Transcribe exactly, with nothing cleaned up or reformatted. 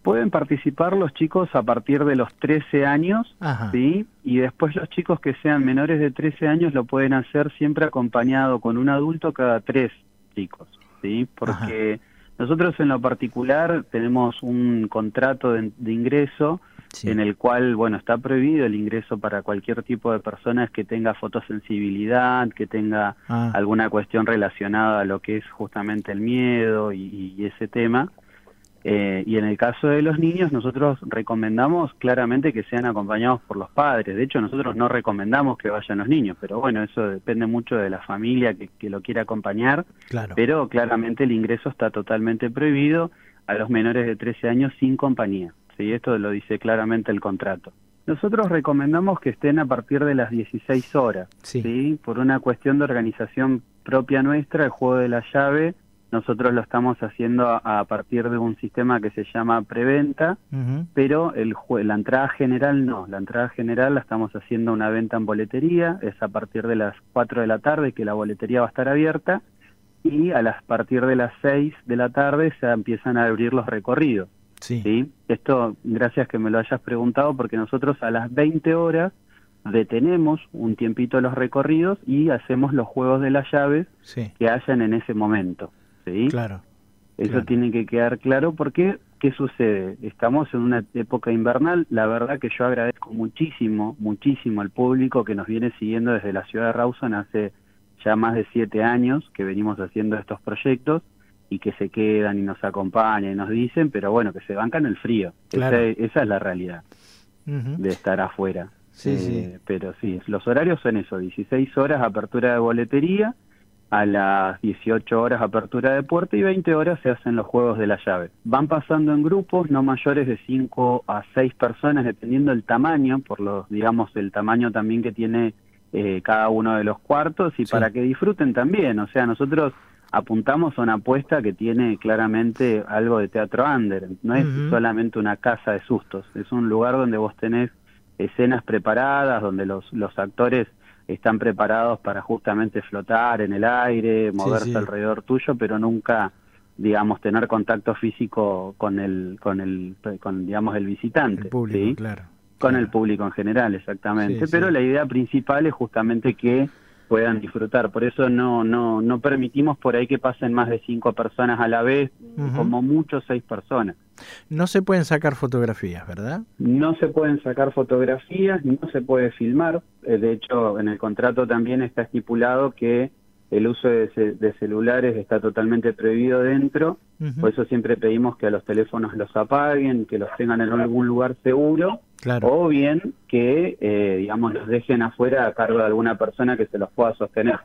Pueden participar los chicos a partir de los trece años, Ajá. ¿sí? Y después los chicos que sean menores de trece años lo pueden hacer siempre acompañado con un adulto cada tres chicos, ¿sí? Porque Ajá. nosotros en lo particular tenemos un contrato de, de ingreso sí. en el cual, bueno, está prohibido el ingreso para cualquier tipo de personas que tenga fotosensibilidad, que tenga ah. alguna cuestión relacionada a lo que es justamente el miedo y, y ese tema. Eh, y en el caso de los niños, nosotros recomendamos claramente que sean acompañados por los padres. De hecho, nosotros no recomendamos que vayan los niños, pero bueno, eso depende mucho de la familia que, que lo quiera acompañar. Claro. Pero claramente el ingreso está totalmente prohibido a los menores de trece años sin compañía. ¿Sí? Esto lo dice claramente el contrato. Nosotros recomendamos que estén a partir de las dieciséis horas, sí. ¿sí? Por una cuestión de organización propia nuestra, el juego de la llave. Nosotros lo estamos haciendo a, a partir de un sistema que se llama preventa, uh-huh. pero el la entrada general no. La entrada general la estamos haciendo una venta en boletería, es a partir de las cuatro de la tarde que la boletería va a estar abierta, y a las partir de las seis de la tarde se empiezan a abrir los recorridos. Sí. ¿Sí? Esto, gracias que me lo hayas preguntado, porque nosotros a las veinte horas detenemos un tiempito los recorridos y hacemos los juegos de las llaves sí. que hayan en ese momento. ¿Sí? Claro. Eso claro. tiene que quedar claro porque, ¿qué sucede? Estamos en una época invernal, la verdad que yo agradezco muchísimo, muchísimo al público que nos viene siguiendo desde la ciudad de Rawson hace ya más de siete años que venimos haciendo estos proyectos y que se quedan y nos acompañan y nos dicen, pero bueno, que se bancan el frío. Claro. Esa, esa es la realidad uh-huh. de estar afuera. Sí, eh, sí. Pero sí, los horarios son eso, dieciséis horas apertura de boletería, a las dieciocho horas apertura de puerta y veinte horas se hacen los juegos de la llave. Van pasando en grupos no mayores de cinco a seis personas, dependiendo del tamaño, por los, digamos, el tamaño también que tiene eh, cada uno de los cuartos y sí. para que disfruten también. O sea, nosotros apuntamos a una apuesta que tiene claramente algo de teatro under. No es uh-huh. solamente una casa de sustos, es un lugar donde vos tenés escenas preparadas, donde los, los actores están preparados para justamente flotar en el aire, moverse sí, sí. alrededor tuyo, pero nunca, digamos, tener contacto físico con el, con el, con digamos el visitante, el público, ¿sí? claro, con claro. el público en general, exactamente. Sí, pero sí. la idea principal es justamente que puedan disfrutar. Por eso no, no, no permitimos por ahí que pasen más de cinco personas a la vez, uh-huh. como mucho seis personas. No se pueden sacar fotografías, ¿verdad? No se pueden sacar fotografías, no se puede filmar. De hecho, en el contrato también está estipulado que el uso de, de celulares está totalmente prohibido dentro. Uh-huh. Por eso siempre pedimos que a los teléfonos los apaguen, que los tengan en algún lugar seguro. Claro. O bien que, eh, digamos, los dejen afuera a cargo de alguna persona que se los pueda sostener.